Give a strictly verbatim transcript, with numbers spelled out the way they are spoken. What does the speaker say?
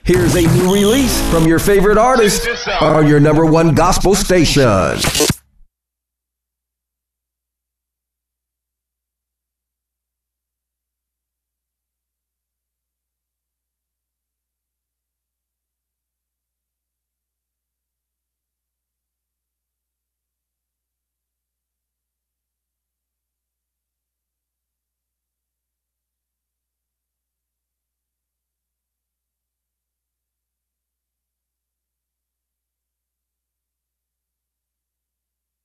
Here's a new release from your favorite artist on your number one gospel station.